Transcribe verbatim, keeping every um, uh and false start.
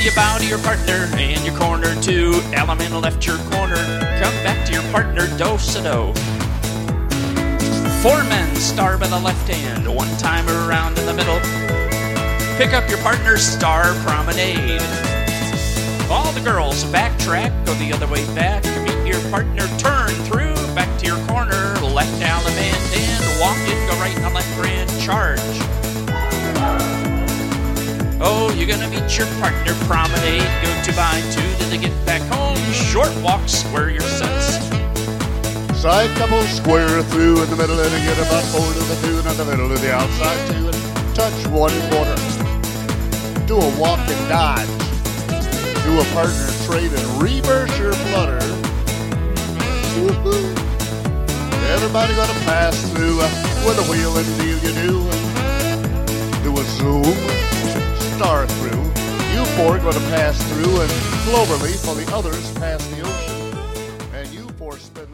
you bow to your partner and your corner two. Element left your corner. Come back to your partner, do-sa-do. Four men star by the left hand, one time around in the middle. Pick up your partner's star promenade. All the girls backtrack, go the other way back. Meet your partner, turn through, back to your corner, left element and walk in, go right and left grand charge. Oh, you're gonna meet your partner, promenade, go two by two, then they get back home, short walk, square your sets. Side couple square through in the middle and get about four to the two and in the middle to the outside two and touch one quarter. Do a walk and dodge. Do a partner trade and reverse your flutter. Woo-hoo. Everybody gonna pass through uh, with a wheel and deal you do. Do a zoom, star through. You four gonna pass through and cloverleaf while the others pass the ocean. And you four spin